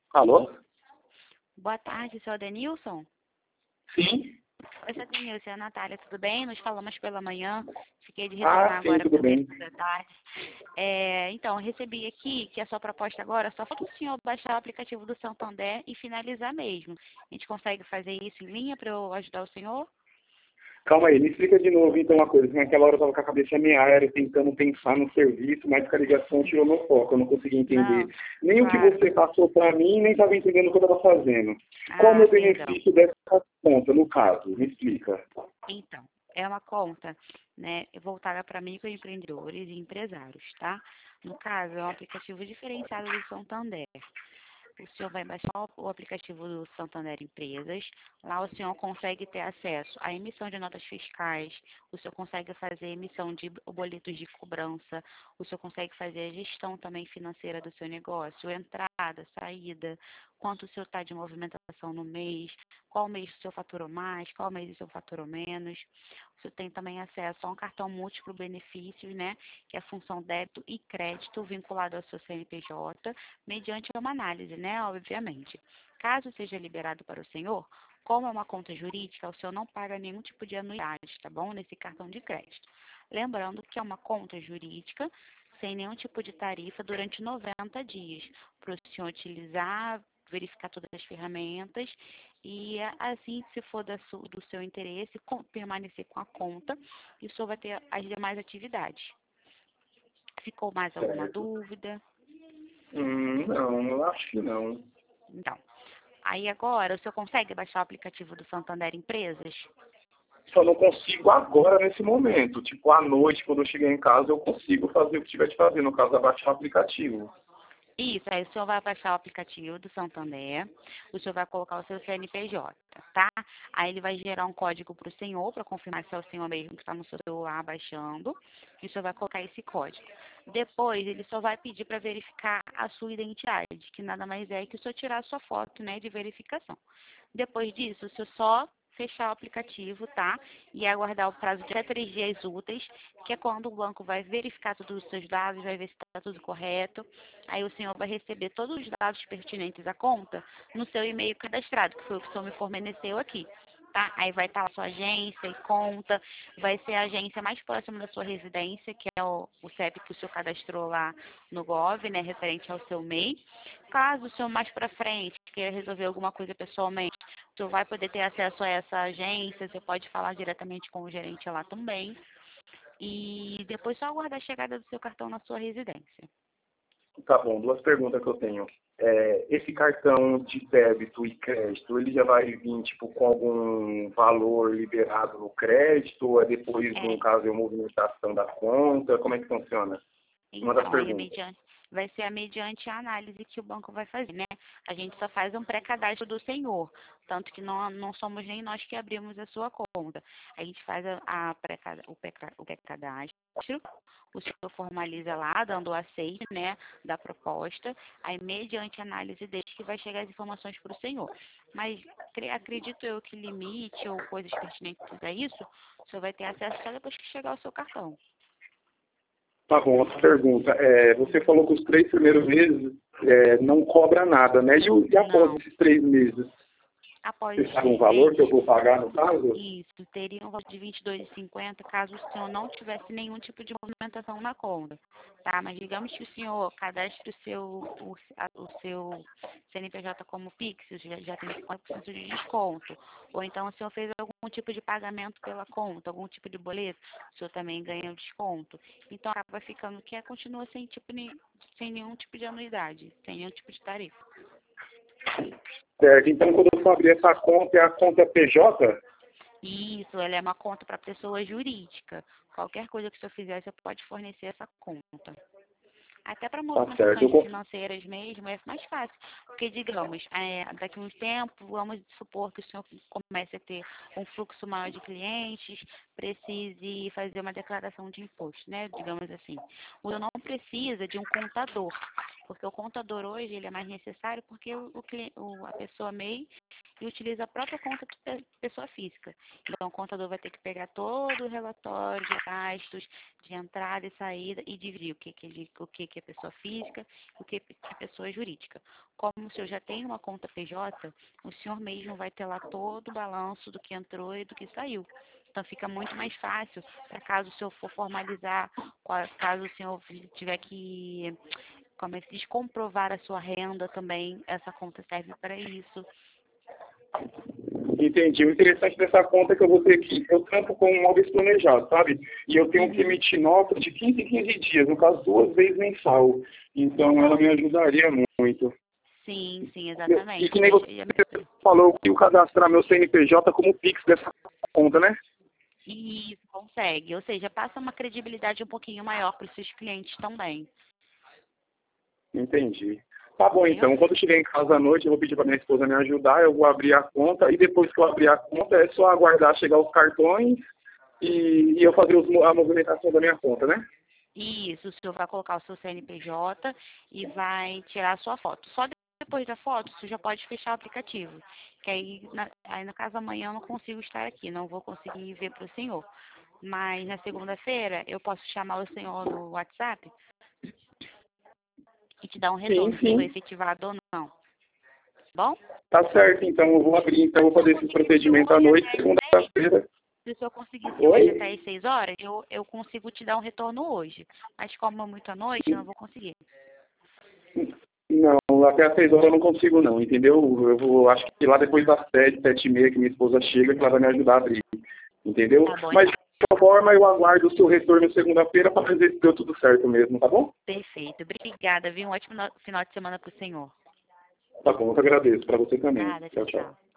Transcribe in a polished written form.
Alô? Boa tarde, seu Denilson. Sim? Oi, seu Denilson, é a Natália, tudo bem? Nos falamos pela manhã, fiquei de Ah, retornar sim, agora tudo pelo bem. período da tarde. Então, eu recebi aqui que a sua proposta agora só falta o senhor baixar o aplicativo do Santander e finalizar mesmo. A gente consegue fazer isso em linha para eu ajudar o senhor? Calma aí, me explica de novo então uma coisa. Naquela hora eu estava com a cabeça meia área, tentando pensar no serviço, mas que a ligação tirou meu foco, eu não consegui entender Não, nem o que claro. você passou para mim, nem estava entendendo o que eu estava fazendo. Qual o Ah, meu perdão. benefício dessa conta, no caso? Me explica. Então, é uma conta, né, voltada para microempreendedores e empresários, tá? No caso, é um aplicativo diferenciado do Santander. O senhor vai baixar o aplicativo do Santander Empresas. Lá o senhor consegue ter acesso à emissão de notas fiscais, o senhor consegue fazer emissão de boletos de cobrança, o senhor consegue fazer a gestão também financeira do seu negócio, entrada, saída, quanto o senhor está de movimentação no mês, qual mês o senhor faturou mais, qual mês o senhor faturou menos. O senhor tem também acesso a um cartão múltiplo benefícios, né, que é a função débito e crédito vinculado ao seu CNPJ, mediante uma análise, né, obviamente. Caso seja liberado para o senhor, como é uma conta jurídica, o senhor não paga nenhum tipo de anuidade, tá bom? Nesse cartão de crédito. Lembrando que é uma conta jurídica, sem nenhum tipo de tarifa durante 90 dias, para o senhor utilizar, verificar todas as ferramentas e assim, se for do seu interesse, permanecer com a conta e o senhor vai ter as demais atividades. Ficou mais alguma Certo. dúvida? Não, eu acho que não. Então, aí agora, o senhor consegue baixar o aplicativo do Santander Empresas? Só não consigo agora, nesse momento. Tipo, à noite, quando eu chegar em casa, eu consigo fazer o que tiver de fazer, no caso, abaixar o aplicativo. Isso, aí o senhor vai baixar o aplicativo do Santander, o senhor vai colocar o seu CNPJ, tá? Aí ele vai gerar um código para o senhor, para confirmar se é o senhor mesmo que está no seu celular baixando, e o senhor vai colocar esse código. Depois, ele só vai pedir para verificar a sua identidade, que nada mais é que o senhor tirar a sua foto, né, de verificação. Depois disso, o senhor só fechar o aplicativo, tá? E aguardar o prazo de até 3 dias úteis, que é quando o banco vai verificar todos os seus dados, vai ver se está tudo correto. Aí o senhor vai receber todos os dados pertinentes à conta no seu e-mail cadastrado, que foi o que o senhor me forneceu aqui. Tá? Aí vai estar a sua agência e conta, vai ser a agência mais próxima da sua residência, que é o CEP que o senhor cadastrou lá no Gov, né, referente ao seu MEI. Caso o senhor mais para frente queira resolver alguma coisa pessoalmente, o senhor vai poder ter acesso a essa agência, você pode falar diretamente com o gerente lá também. E depois só aguardar a chegada do seu cartão na sua residência. Tá bom, duas perguntas que eu tenho. Esse cartão de débito e crédito, ele já vai vir, tipo, com algum valor liberado no crédito, ou é depois, no É, caso, de movimentação da conta? Como é que funciona? Uma das então, aí perguntas. vai ser mediante a análise que o banco vai fazer, né? A gente só faz um pré-cadastro do senhor, tanto que não somos nem nós que abrimos a sua conta. A gente faz o pré-cadastro, o senhor formaliza lá, dando o aceite, né, da proposta, aí mediante a análise dele que vai chegar as informações para o senhor. Mas acredito eu que limite ou coisas pertinentes a isso, o senhor vai ter acesso só depois que chegar o seu cartão. Tá bom, outra pergunta. Você falou que os 3 primeiros meses não cobra nada, né? E após Não. esses 3 meses, Após você os sabe um 3 valor que eu meses, vou pagar no caso? isso, teria um valor de 22,50 caso o senhor não tivesse nenhum tipo de movimentação na conta, tá? Mas digamos que o senhor cadastre o seu CNPJ como Pix, já tem 50% de desconto. Ou então o senhor fez algum tipo de pagamento pela conta, algum tipo de boleto, o senhor também ganha o desconto. Então acaba ficando que continua sem nenhum tipo de anuidade, sem nenhum tipo de tarifa. Certo, então quando eu for abrir essa conta, é a conta PJ? Isso, ela é uma conta para pessoa jurídica. Qualquer coisa que o senhor fizer, você pode fornecer essa conta. Até para Tá certo. movimentações financeiras mesmo, é mais fácil. Porque, digamos, daqui a uns tempos, vamos supor que o senhor comece a ter um fluxo maior de clientes, precise fazer uma declaração de imposto, né? Digamos assim. O senhor não precisa de um contador. Porque o contador hoje ele é mais necessário porque a pessoa MEI utiliza a própria conta de pessoa física. Então, o contador vai ter que pegar todo o relatório de gastos, de entrada e saída e dividir o que é pessoa física e o que é pessoa jurídica. Como o senhor já tem uma conta PJ, o senhor mesmo vai ter lá todo o balanço do que entrou e do que saiu. Então, fica muito mais fácil para caso o senhor for formalizar, caso o senhor tiver que, como é que se diz, comprovar a sua renda também, essa conta serve para isso. Entendi. O interessante dessa conta é que eu vou ter que... Eu trampo com imóveis planejados, sabe? E eu tenho que emitir nota de 15 em 15 dias, no caso 2 vezes mensal. Então, ela me ajudaria muito. Sim, exatamente. E que nem você falou que eu cadastrar meu CNPJ como Pix dessa conta, né? Isso, consegue. Ou seja, passa uma credibilidade um pouquinho maior para os seus clientes também. Entendi. Tá bom, Entendeu? então. Quando eu chegar em casa à noite, eu vou pedir para minha esposa me ajudar, eu vou abrir a conta, e depois que eu abrir a conta, é só aguardar chegar os cartões e eu fazer a movimentação da minha conta, né? Isso, o senhor vai colocar o seu CNPJ e vai tirar a sua foto. Só depois da foto, você já pode fechar o aplicativo. Que aí, no caso, amanhã eu não consigo estar aqui, não vou conseguir ver para o senhor. Mas na segunda-feira, eu posso chamar o senhor no WhatsApp e te dar um retorno se foi efetivado ou não. Bom? Tá certo, então eu vou abrir, então eu vou fazer esse procedimento à noite, segunda-feira. Se o senhor conseguisse Oi? hoje até às 6 horas, eu consigo te dar um retorno hoje. Mas como é muito à noite, eu não vou conseguir. Não, até às 6 horas eu não consigo não, entendeu? Eu vou, acho que lá depois das 7, 7h30 que minha esposa chega, que ela vai me ajudar a abrir, entendeu? Tá bom, Mas então. de qualquer forma eu aguardo o seu retorno segunda-feira para ver se deu tudo certo mesmo, tá bom? Perfeito. Obrigada, viu? Um ótimo final de semana para o senhor. Tá bom, eu que agradeço, para você também. Nada, Tchau, tchau, tchau. tchau.